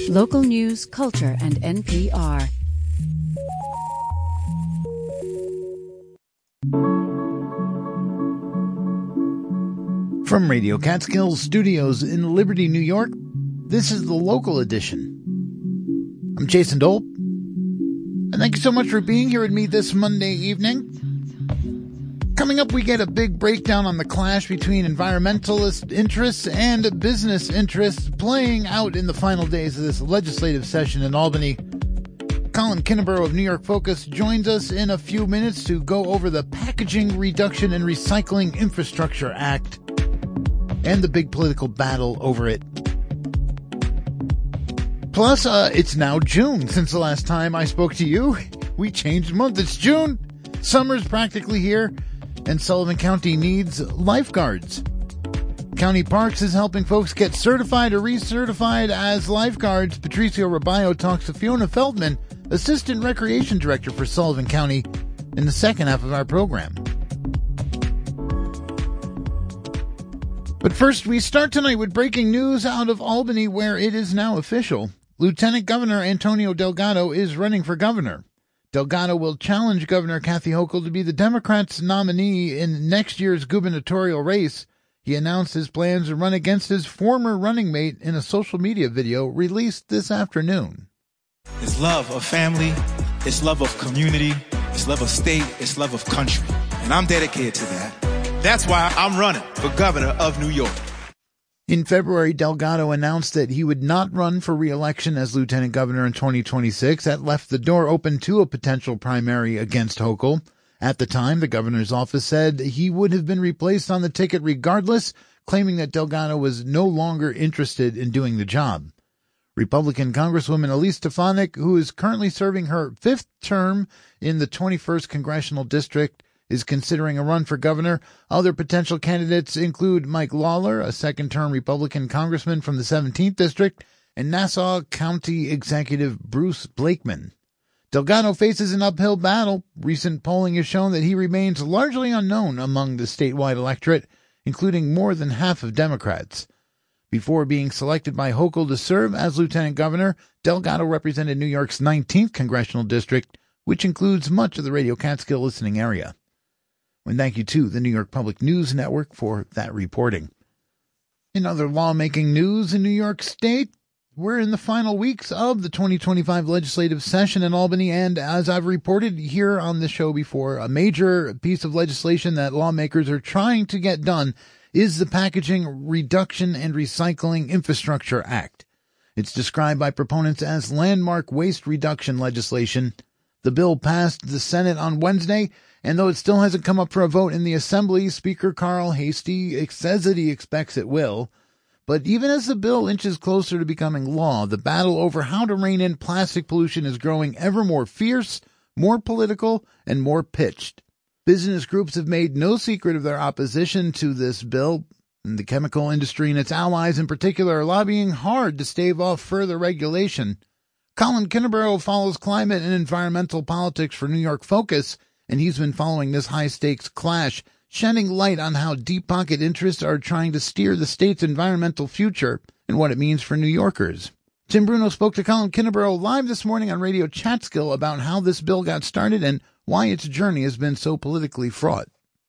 Local news, culture, and NPR. From Radio Catskills Studios in Liberty, New York, this is the local edition. I'm Jason Dole, and thank you so much for being here with me this Monday evening. Coming up, we get a big breakdown on the clash between environmentalist interests and business interests playing out in the final days of this legislative session in Albany. Colin Kinneborough of New York Focus joins us in a few minutes to go over the Packaging Reduction and Recycling Infrastructure Act and the big political battle over it. Plus, it's now June. Since the last time I spoke to you, we changed month. It's June. Summer's practically here, and Sullivan County needs lifeguards. County Parks is helping folks get certified or recertified as lifeguards. Patricio Rabayo talks to Fiona Feldman, Assistant Recreation Director for Sullivan County, in the second half of our program. But first, we start tonight with breaking news out of Albany, where it is now official. Lieutenant Governor Antonio Delgado is running for governor. Delgado will challenge Governor Kathy Hochul to be the Democrats' nominee in next year's gubernatorial race. He announced his plans to run against his former running mate in a social media video released this afternoon. It's love of family, it's love of community, it's love of state, it's love of country. And I'm dedicated to that. That's why I'm running for governor of New York. In February, Delgado announced that he would not run for re-election as lieutenant governor in 2026. That left the door open to a potential primary against Hochul. At the time, the governor's office said he would have been replaced on the ticket regardless, claiming that Delgado was no longer interested in doing the job. Republican Congresswoman Elise Stefanik, who is currently serving her fifth term in the 21st Congressional District, is considering a run for governor. Other potential candidates include Mike Lawler, a second-term Republican congressman from the 17th District, and Nassau County Executive Bruce Blakeman. Delgado faces an uphill battle. Recent polling has shown that he remains largely unknown among the statewide electorate, including more than half of Democrats. Before being selected by Hochul to serve as lieutenant governor, Delgado represented New York's 19th Congressional District, which includes much of the Radio Catskill listening area. And thank you to the New York Public News Network for that reporting. In other lawmaking news in New York State, we're in the final weeks of the 2025 legislative session in Albany, and as I've reported here on the show before, a major piece of legislation that lawmakers are trying to get done is the Packaging Reduction and Recycling Infrastructure Act. It's described by proponents as landmark waste reduction legislation. The bill passed the Senate on Wednesday, and though it still hasn't come up for a vote in the Assembly, Speaker Carl Heastie says that he expects it will. But even as the bill inches closer to becoming law, the battle over how to rein in plastic pollution is growing ever more fierce, more political, and more pitched. Business groups have made no secret of their opposition to this bill, and the chemical industry and its allies in particular are lobbying hard to stave off further regulation. Colin Kinneborough follows climate and environmental politics for New York Focus, and he's been following this high-stakes clash, shedding light on how deep-pocket interests are trying to steer the state's environmental future and what it means for New Yorkers. Tim Bruno spoke to Colin Kinneborough live this morning on Radio Catskill about how this bill got started and why its journey has been so politically fraught.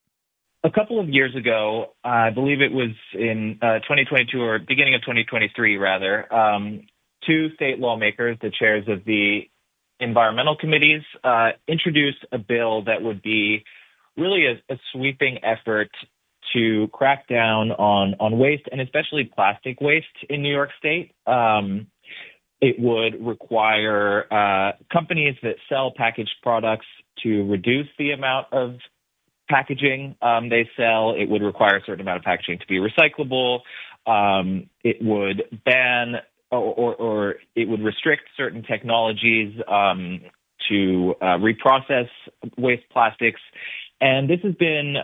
A couple of years ago, I believe it was in 2022 or beginning of 2023, rather, two state lawmakers, the chairs of the environmental committees, introduced a bill that would be really a sweeping effort to crack down on waste, and especially plastic waste in New York State. It would require companies that sell packaged products to reduce the amount of packaging they sell. It would require a certain amount of packaging to be recyclable. It would ban or it would restrict certain technologies to reprocess waste plastics. And this has been,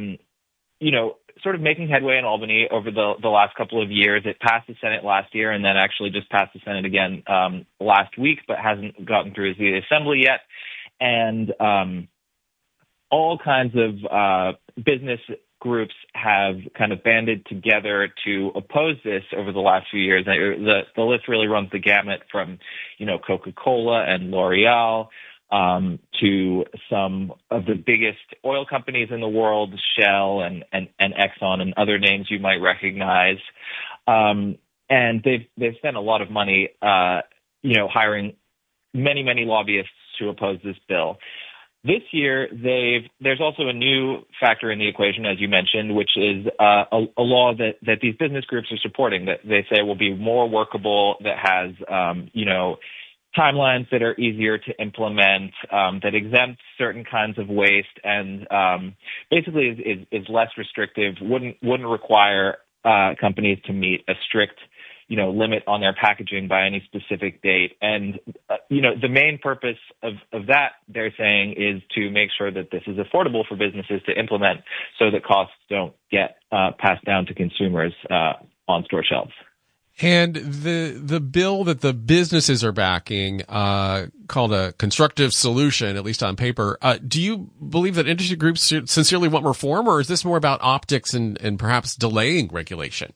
sort of making headway in Albany over the last couple of years. It passed the Senate last year and then actually just passed the Senate again last week, but hasn't gotten through the Assembly yet. And all kinds of business groups have kind of banded together to oppose this over the last few years. The list really runs the gamut from, Coca-Cola and L'Oreal, to some of the biggest oil companies in the world, Shell and Exxon and other names you might recognize. And they've spent a lot of money, hiring many lobbyists to oppose this bill. This year, there's also a new factor in the equation, as you mentioned, which is a law that these business groups are supporting, that they say will be more workable, that has, timelines that are easier to implement, that exempts certain kinds of waste, and basically is less restrictive, wouldn't require companies to meet a strict limit on their packaging by any specific date. And, the main purpose of that, they're saying, is to make sure that this is affordable for businesses to implement so that costs don't get passed down to consumers on store shelves. And the bill that the businesses are backing, called a constructive solution, at least on paper, do you believe that industry groups sincerely want reform, or is this more about optics and perhaps delaying regulation?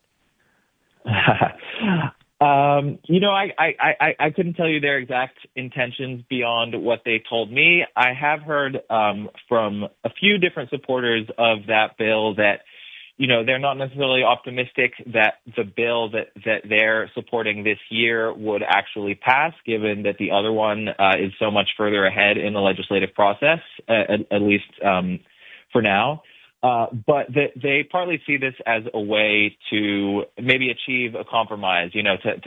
I couldn't tell you their exact intentions beyond what they told me. I have heard from a few different supporters of that bill that, they're not necessarily optimistic that the bill that they're supporting this year would actually pass, given that the other one is so much further ahead in the legislative process, at least for now. But they partly see this as a way to maybe achieve a compromise, to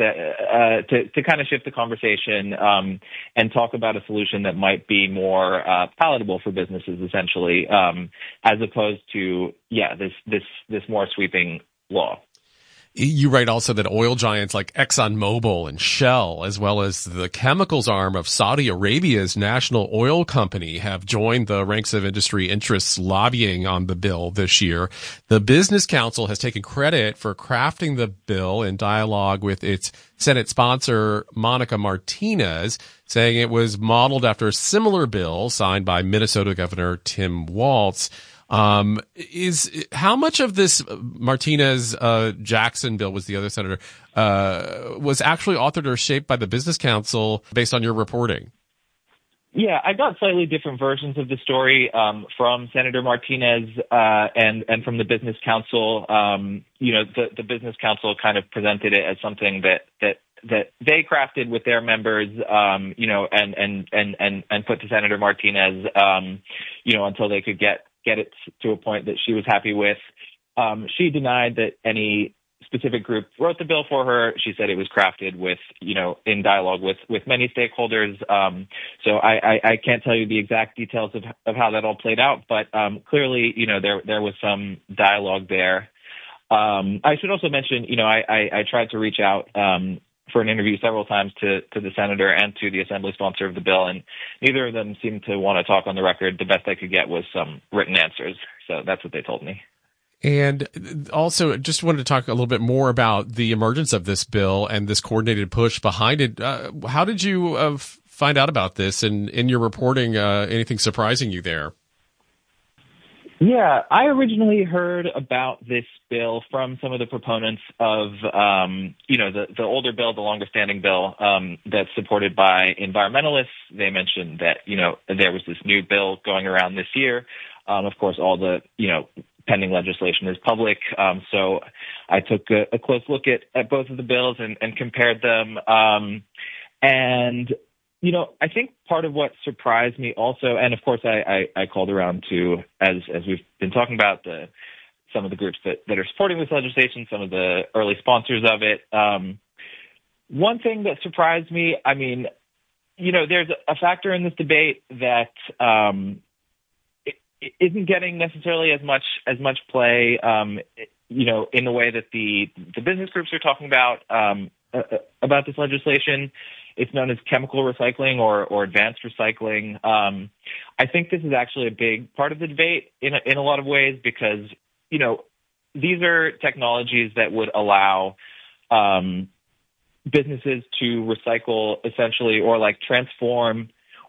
kind of shift the conversation and talk about a solution that might be more palatable for businesses, essentially, as opposed to this more sweeping law. You write also that oil giants like ExxonMobil and Shell, as well as the chemicals arm of Saudi Arabia's national oil company, have joined the ranks of industry interests lobbying on the bill this year. The Business Council has taken credit for crafting the bill in dialogue with its Senate sponsor, Monica Martinez, saying it was modeled after a similar bill signed by Minnesota Governor Tim Walz. How much of this Martinez Jackson bill, was the other senator, was actually authored or shaped by the Business Council based on your reporting? Yeah, I got slightly different versions of the story from Senator Martinez and from the Business Council. The Business Council kind of presented it as something that they crafted with their members, and put to Senator Martinez, until they could get it to a point that she was happy with. She denied that any specific group wrote the bill for her. She said it was crafted with, in dialogue with many stakeholders. So I can't tell you the exact details of how that all played out, but clearly, there was some dialogue there. I should also mention, I tried to reach out for an interview several times to the senator and to the assembly sponsor of the bill, and neither of them seemed to want to talk on the record. The best I could get was some written answers. So that's what they told me. And also, just wanted to talk a little bit more about the emergence of this bill and this coordinated push behind it. How did you find out about this? And in your reporting, anything surprising you there? Yeah, I originally heard about this bill from some of the proponents of, the older bill, the longer standing bill, that's supported by environmentalists. They mentioned that, there was this new bill going around this year. Of course, all the, pending legislation is public. So I took a close look at both of the bills and compared them. I think part of what surprised me also, and of course I called around to, as we've been talking about, some of the groups that are supporting this legislation, some of the early sponsors of it. One thing that surprised me, there's a factor in this debate that it isn't getting necessarily as much play, in the way that the business groups are talking about this legislation. It's known as chemical recycling or advanced recycling. I think this is actually a big part of the debate in a lot of ways because, these are technologies that would allow businesses to recycle essentially or transform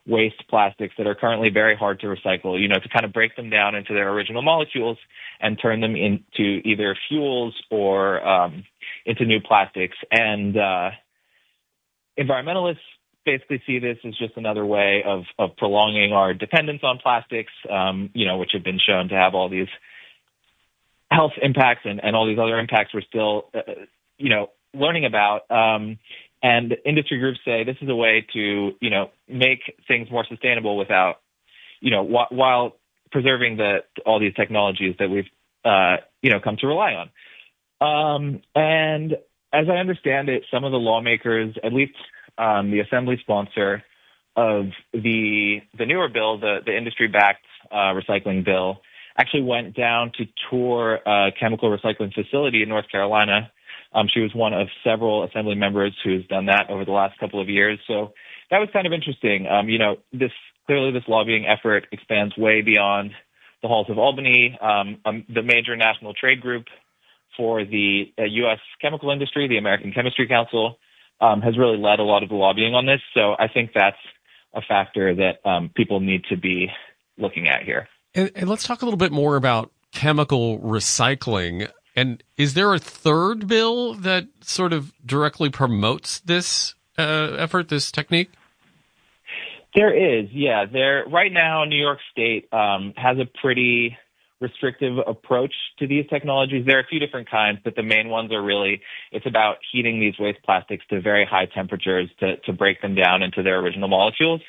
waste plastics that are currently very hard to recycle, to kind of break them down into their original molecules and turn them into either fuels or into new plastics. And environmentalists basically see this as just another way of prolonging our dependence on plastics, which have been shown to have all these health impacts and all these other impacts we're still, learning about. And industry groups say this is a way to, make things more sustainable without, while preserving all these technologies that we've, come to rely on. And as I understand it, some of the lawmakers, at least the assembly sponsor of the newer bill, the industry-backed recycling bill, actually went down to tour a chemical recycling facility in North Carolina. She was one of several assembly members who's done that over the last couple of years. So that was kind of interesting. This lobbying effort expands way beyond the halls of Albany. The major national trade group for the U.S. chemical industry, the American Chemistry Council, has really led a lot of the lobbying on this. So I think that's a factor that people need to be looking at here. And let's talk a little bit more about chemical recycling. And is there a third bill that sort of directly promotes this effort, this technique? There is, yeah. Right now, New York State has a pretty restrictive approach to these technologies. There are a few different kinds, but the main ones are really, it's about heating these waste plastics to very high temperatures to break them down into their original molecules.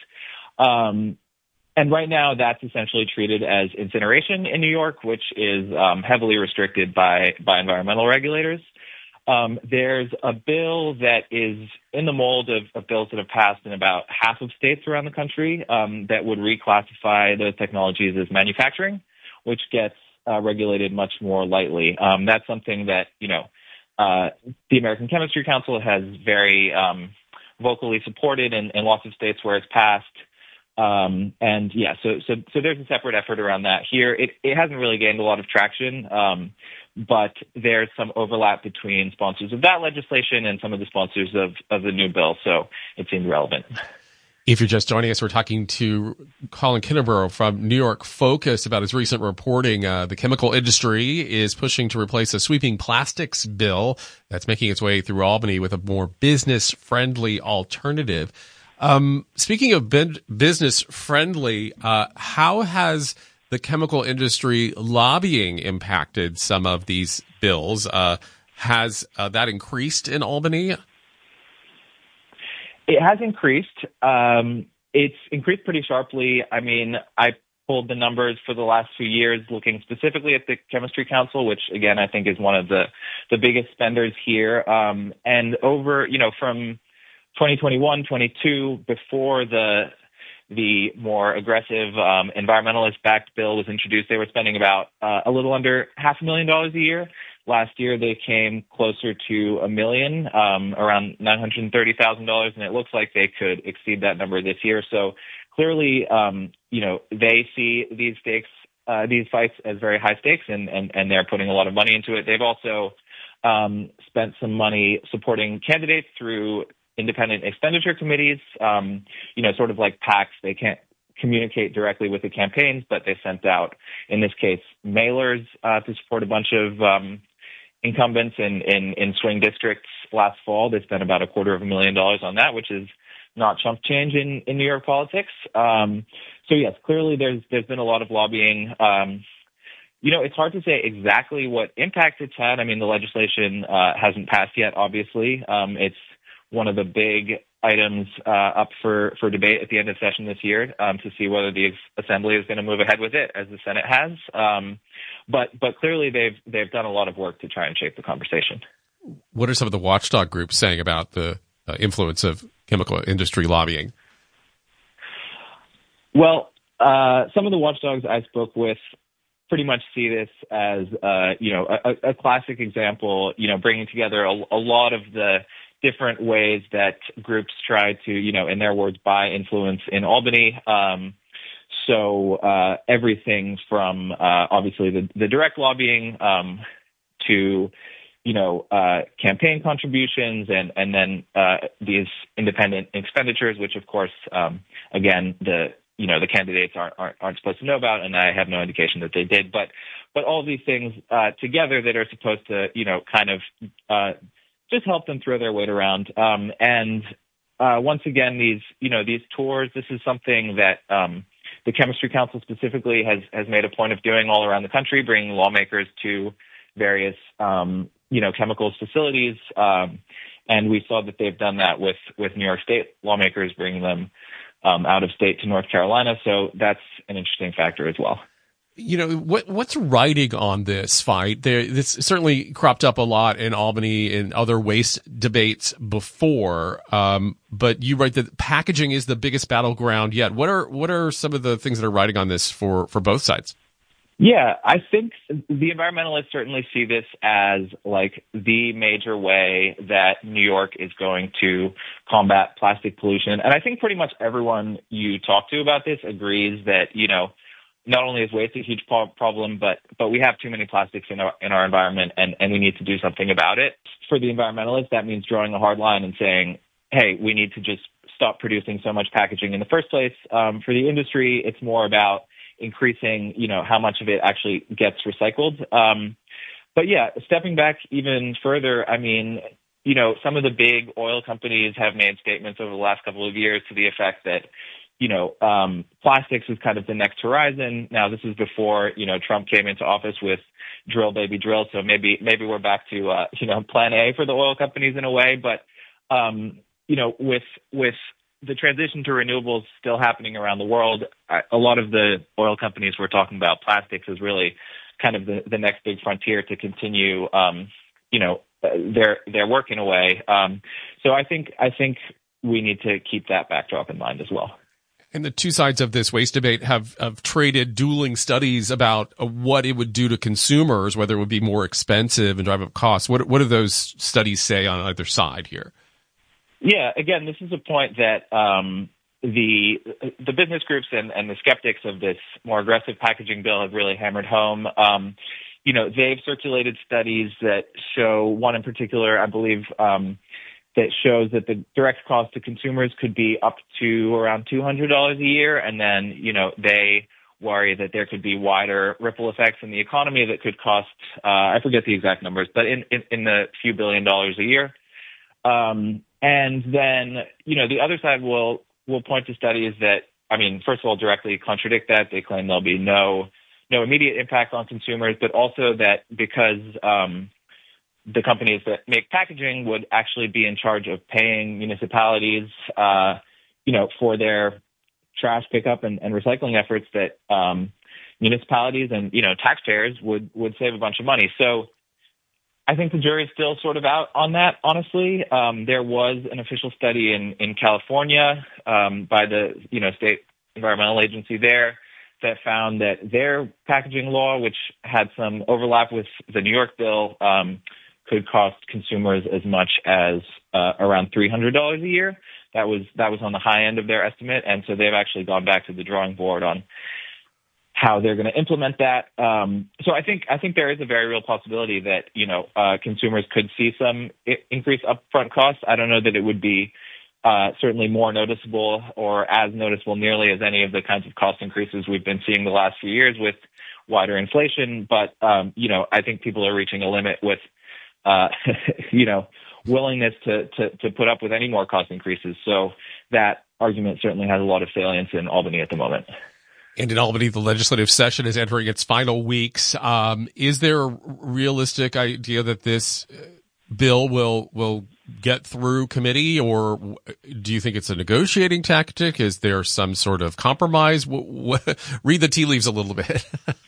And right now, that's essentially treated as incineration in New York, which is heavily restricted by environmental regulators. There's a bill that is in the mold of bills that have passed in about half of states around the country that would reclassify those technologies as manufacturing, which gets regulated much more lightly. That's something that, the American Chemistry Council has very vocally supported in lots of states where it's passed. So there's a separate effort around that. Here, it hasn't really gained a lot of traction, but there's some overlap between sponsors of that legislation and some of the sponsors of the new bill, so it seems relevant. If you're just joining us, we're talking to Colin Kinneborough from New York Focus about his recent reporting. The chemical industry is pushing to replace a sweeping plastics bill that's making its way through Albany with a more business-friendly alternative. Speaking of business-friendly, how has the chemical industry lobbying impacted some of these bills? Has that increased in Albany? It has increased. It's increased pretty sharply. I mean, I pulled the numbers for the last few years looking specifically at the Chemistry Council, which, again, I think is one of the biggest spenders here. And over, from 2021, 22, before the more aggressive environmentalist-backed bill was introduced, they were spending about a little under $500,000 a year. Last year, they came closer to $1 million, around $930,000, and it looks like they could exceed that number this year. So clearly, they see these fights as very high stakes, and they're putting a lot of money into it. They've also spent some money supporting candidates through independent expenditure committees, sort of like PACs. They can't communicate directly with the campaigns, but they sent out, in this case, mailers to support a bunch of incumbents in swing districts last fall. They spent about $250,000 on that, which is not chump change in New York politics. So yes, clearly there's been a lot of lobbying. It's hard to say exactly what impact it's had. I mean, the legislation hasn't passed yet, obviously. It's one of the big items up for debate at the end of session this year to see whether the Assembly is going to move ahead with it, as the Senate has. But clearly they've done a lot of work to try and shape the conversation. What are some of the watchdog groups saying about the influence of chemical industry lobbying? Well, some of the watchdogs I spoke with pretty much see this as a classic example, bringing together a lot of the different ways that groups try to, in their words, buy influence in Albany. So everything from obviously the direct lobbying to campaign contributions and then these independent expenditures, which of course, again, the candidates aren't supposed to know about, and I have no indication that they did. But all these things together that are supposed to, kind of just help them throw their weight around. Once again, these tours, this is something that the Chemistry Council specifically has made a point of doing all around the country, bringing lawmakers to various chemicals facilities, and we saw that they've done that with New York State lawmakers, bringing them out of state to North Carolina. So that's an interesting factor as well. What's riding on this fight? This certainly cropped up a lot in Albany and other waste debates before. But you write that packaging is the biggest battleground yet. What are some of the things that are riding on this for both sides? Yeah, I think the environmentalists certainly see this as like the major way that New York is going to combat plastic pollution. And I think pretty much everyone you talk to about this agrees that, not only is waste a huge problem, but we have too many plastics in our environment, and we need to do something about it. For the environmentalists, that means drawing a hard line and saying, hey, we need to just stop producing so much packaging in the first place. For the industry, it's more about increasing, how much of it actually gets recycled. But yeah, stepping back even further, I mean, some of the big oil companies have made statements over the last couple of years to the effect that, plastics is kind of the next horizon. Now, this is before, Trump came into office with drill, baby, drill. So maybe we're back to, plan A for the oil companies in a way. But, with the transition to renewables still happening around the world, a lot of the oil companies were talking about plastics as really kind of the next big frontier to continue, their work in a way. So I think we need to keep that backdrop in mind as well. And the two sides of this waste debate have traded dueling studies about what it would do to consumers, whether it would be more expensive and drive up costs. What do those studies say on either side here? Yeah, again, this is a point that the business groups and the skeptics of this more aggressive packaging bill have really hammered home. They've circulated studies that show, one in particular, I believe, that shows that the direct cost to consumers could be up to around $200 a year. And then, they worry that there could be wider ripple effects in the economy that could cost, I forget the exact numbers, but in the few $billion a year. And then, the other side will point to studies that, first of all, directly contradict that. They claim there'll be no immediate impact on consumers, but also that because the companies that make packaging would actually be in charge of paying municipalities, for their trash pickup and recycling efforts, that municipalities and, taxpayers would save a bunch of money. So I think the jury is still sort of out on that, honestly. There was an official study in California by the, state environmental agency there that found that their packaging law, which had some overlap with the New York bill, could cost consumers as much as around $300 a year. That was on the high end of their estimate, and so they've actually gone back to the drawing board on how they're going to implement that. So I think there is a very real possibility that consumers could see some increased upfront costs. I don't know that it would be certainly more noticeable or as noticeable nearly as any of the kinds of cost increases we've been seeing the last few years with wider inflation. But I think people are reaching a limit with willingness to put up with any more cost increases. So that argument certainly has a lot of salience in Albany at the moment. And in Albany, the legislative session is entering its final weeks. Is there a realistic idea that this bill will get through committee, or do you think it's a negotiating tactic? Is there some sort of compromise? Read the tea leaves a little bit.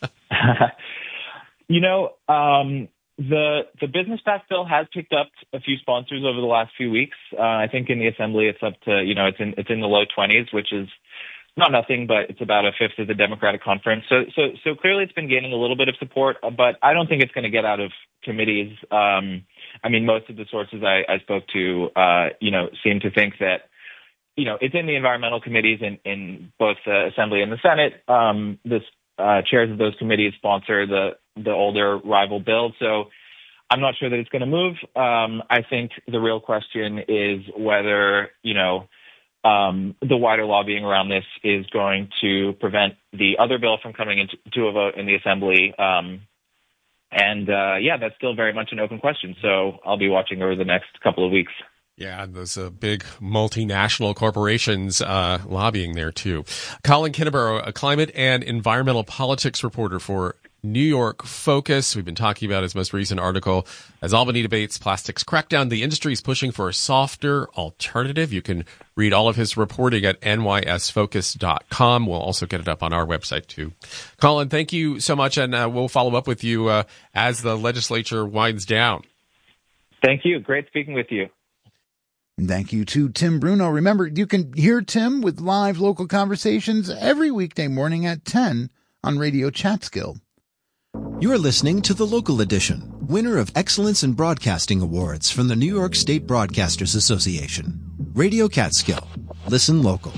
The business PAC bill has picked up a few sponsors over the last few weeks. I think in the assembly it's up to, it's in the low 20s, which is not nothing, but it's about a fifth of the Democratic conference. So clearly it's been gaining a little bit of support, but I don't think it's going to get out of committees. Most of the sources I spoke to, seem to think that, it's in the environmental committees in both the Assembly and the Senate. Chairs of those committees sponsor the older rival bill. So I'm not sure that it's going to move. I think the real question is whether, the wider lobbying around this is going to prevent the other bill from coming into a vote in the Assembly. That's still very much an open question. So I'll be watching over the next couple of weeks. Yeah, those big multinational corporations lobbying there, too. Colin Kinneborough, a climate and environmental politics reporter for New York Focus. We've been talking about his most recent article, As Albany Debates Plastics Crackdown, the industry is pushing for a softer alternative. You can read all of his reporting at nysfocus.com. We'll also get it up on our website, too. Colin, thank you so much, and we'll follow up with you as the legislature winds down. Thank you. Great speaking with you. Thank you to Tim Bruno. Remember, you can hear Tim with live local conversations every weekday morning at 10 on Radio Catskill. You're listening to The Local Edition, winner of Excellence in Broadcasting Awards from the New York State Broadcasters Association. Radio Catskill. Listen local.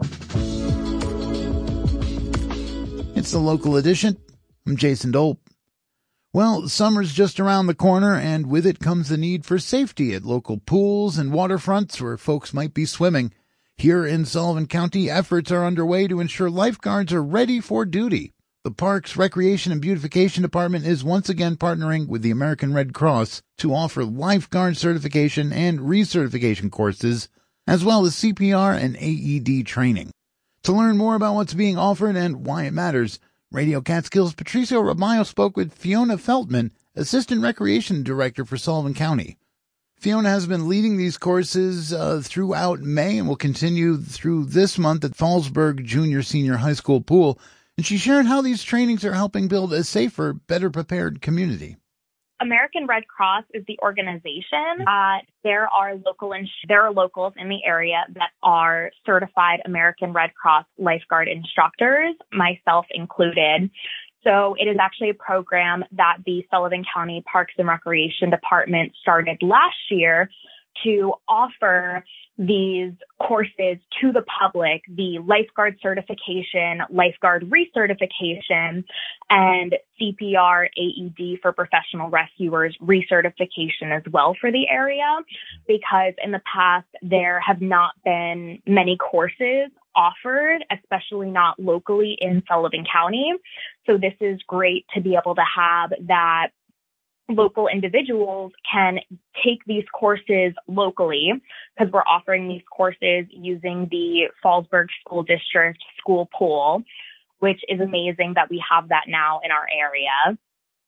It's The Local Edition. I'm Jason Dolp. Well, summer's just around the corner, and with it comes the need for safety at local pools and waterfronts where folks might be swimming. Here in Sullivan County, efforts are underway to ensure lifeguards are ready for duty. The Parks, Recreation, and Beautification Department is once again partnering with the American Red Cross to offer lifeguard certification and recertification courses, as well as CPR and AED training. To learn more about what's being offered and why it matters, Radio Catskill's Patricio Romayo spoke with Fiona Feltman, Assistant Recreation Director for Sullivan County. Fiona has been leading these courses throughout May and will continue through this month at Fallsburg Junior-Senior High School Pool. And she shared how these trainings are helping build a safer, better prepared community. American Red Cross is the organization. There are locals in the area that are certified American Red Cross lifeguard instructors, myself included. So it is actually a program that the Sullivan County Parks and Recreation Department started last year to offer these courses to the public, the lifeguard certification, lifeguard recertification, and CPR AED for professional rescuers recertification as well for the area, because in the past there have not been many courses offered, especially not locally in Sullivan County. So this is great to be able to have that local individuals can take these courses locally, because we're offering these courses using the Fallsburg School District school pool, which is amazing that we have that now in our area.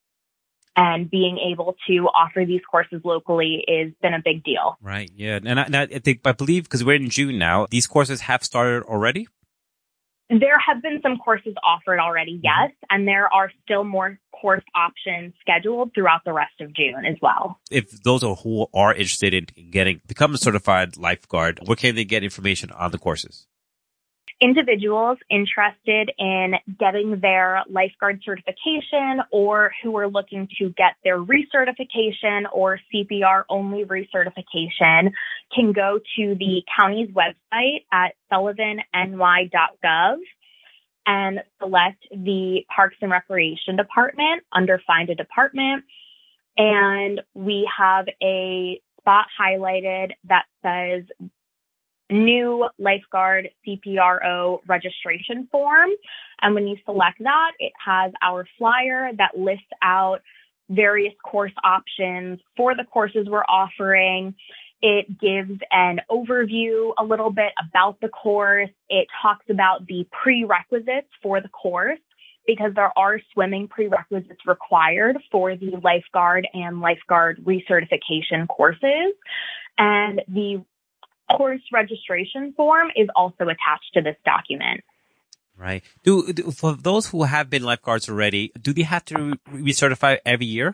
And being able to offer these courses locally has been a big deal. Right. Yeah. And I believe, because we're in June now, these courses have started already? There have been some courses offered already, yes, and there are still more course options scheduled throughout the rest of June as well. If those who are interested in become a certified lifeguard, where can they get information on the courses? Individuals interested in getting their lifeguard certification or who are looking to get their recertification or CPR only recertification can go to the county's website at sullivany.gov and select the Parks and Recreation Department under Find a Department. And we have a spot highlighted that says new lifeguard CPRO registration form. And when you select that, it has our flyer that lists out various course options for the courses we're offering. It gives an overview a little bit about the course. It talks about the prerequisites for the course, because there are swimming prerequisites required for the lifeguard and lifeguard recertification courses. And the course registration form is also attached to this document. Right. For those who have been lifeguards already, do they have to recertify every year?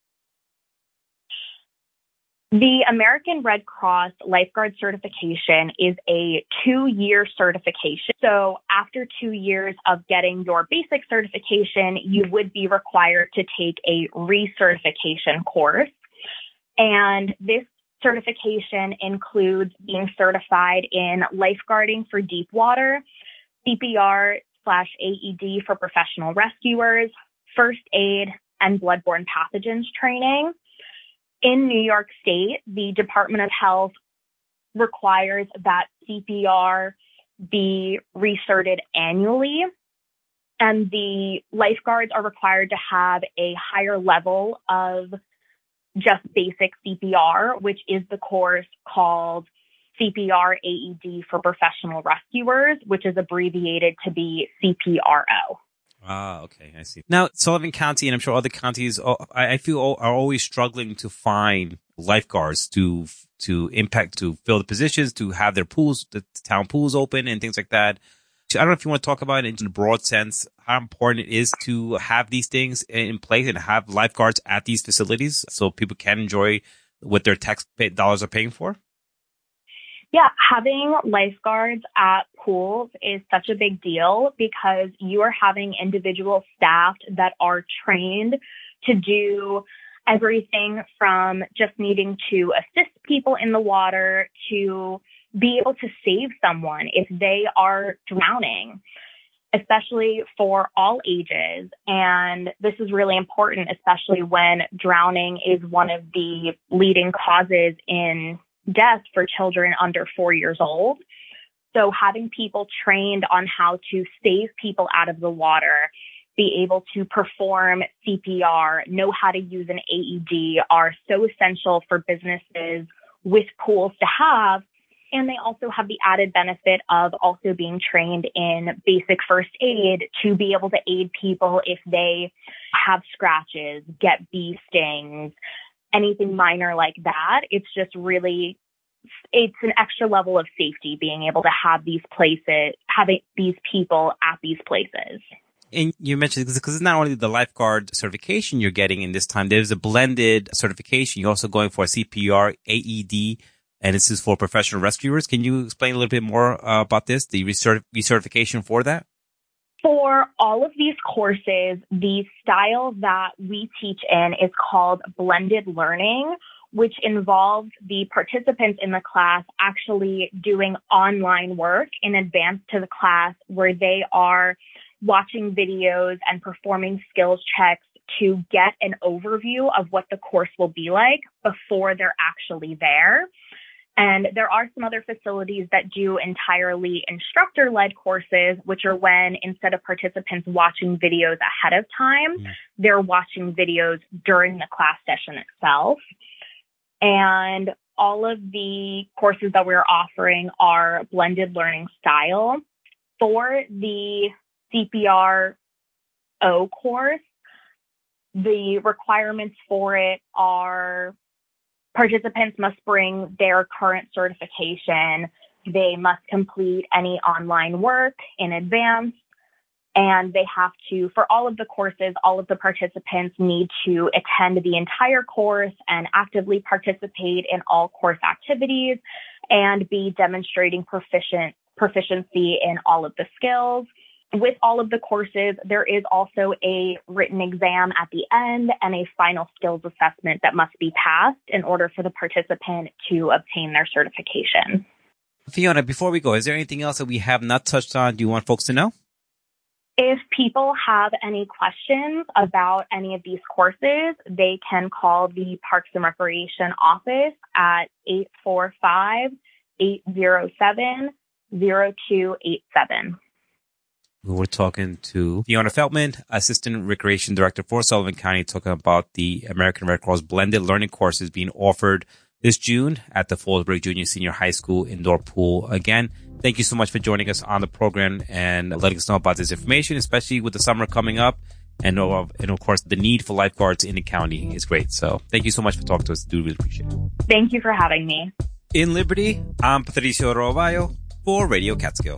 The American Red Cross lifeguard certification is a 2-year certification. So after 2 years of getting your basic certification, you would be required to take a recertification course. And this certification includes being certified in lifeguarding for deep water, CPR/AED for professional rescuers, first aid, and bloodborne pathogens training. in New York State, the Department of Health requires that CPR be recerted annually, and the lifeguards are required to have a higher level of just basic CPR, which is the course called CPR AED for professional rescuers, which is abbreviated to be CPRO. Ah, okay, I see. Now, Sullivan County, and I'm sure other counties, I feel are always struggling to find lifeguards to fill the positions, to have their pools, the town pools open and things like that. So I don't know if you want to talk about it in a broad sense, how important it is to have these things in place and have lifeguards at these facilities so people can enjoy what their tax dollars are paying for? Yeah, having lifeguards at pools is such a big deal because you are having individual staff that are trained to do everything from just needing to assist people in the water to be able to save someone if they are drowning, especially for all ages. And this is really important, especially when drowning is one of the leading causes in death for children under 4 years old. So having people trained on how to save people out of the water, be able to perform CPR, know how to use an AED are so essential for businesses with pools to have. And they also have the added benefit of also being trained in basic first aid to be able to aid people if they have scratches, get bee stings, anything minor like that. It's just really, it's an extra level of safety being able to have these places, having these people at these places. And you mentioned, because it's not only the lifeguard certification you're getting in this time, there's a blended certification. You're also going for a CPR, AED, and this is for professional rescuers. Can you explain a little bit more about this, the recertification for that? For all of these courses, the style that we teach in is called blended learning, which involves the participants in the class actually doing online work in advance to the class where they are watching videos and performing skills checks to get an overview of what the course will be like before they're actually there. And there are some other facilities that do entirely instructor-led courses, which are when instead of participants watching videos ahead of time, they're watching videos during the class session itself. And all of the courses that we're offering are blended learning style. For the CPRO course, the requirements for it are participants must bring their current certification. They must complete any online work in advance. And they have to, for all of the courses, all of the participants need to attend the entire course and actively participate in all course activities and be demonstrating proficiency in all of the skills. With all of the courses, there is also a written exam at the end and a final skills assessment that must be passed in order for the participant to obtain their certification. Fiona, before we go, is there anything else that we have not touched on? Do you want folks to know? If people have any questions about any of these courses, they can call the Parks and Recreation office at 845-807-0287. We're talking to Fiona Feldman, Assistant Recreation Director for Sullivan County, talking about the American Red Cross blended learning courses being offered this June at the Fallsburg Junior Senior High School indoor pool. Again, thank you so much for joining us on the program and letting us know about this information, especially with the summer coming up. And of course, the need for lifeguards in the county is great. So thank you so much for talking to us. Do really appreciate it. Thank you for having me. In Liberty, I'm Patricio Roballo for Radio Catskill.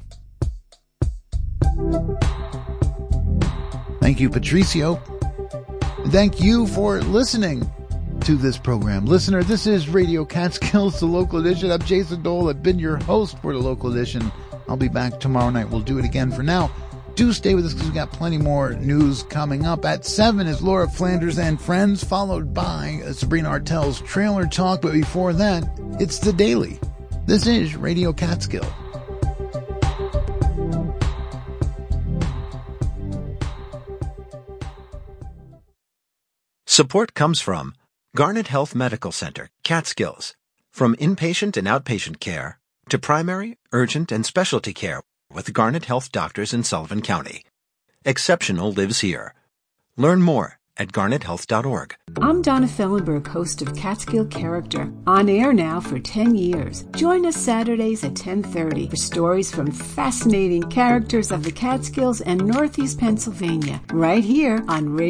Thank you, Patricio. Thank you for listening to this program. Listener, this is Radio Catskills, the local edition. I'm Jason Dole. I've been your host for the local edition. I'll be back tomorrow night. We'll do it again. For now, do stay with us because we've got plenty more news coming up. At 7 is Laura Flanders and Friends, followed by Sabrina Artel's Trailer Talk. But before that, it's The Daily. This is Radio Catskill. Support comes from Garnet Health Medical Center, Catskills. From inpatient and outpatient care to primary, urgent, and specialty care with Garnet Health doctors in Sullivan County. Exceptional lives here. Learn more at garnethealth.org. I'm Donna Fellenberg, host of Catskill Character, on air now for 10 years. Join us Saturdays at 10:30 for stories from fascinating characters of the Catskills and Northeast Pennsylvania, right here on Radio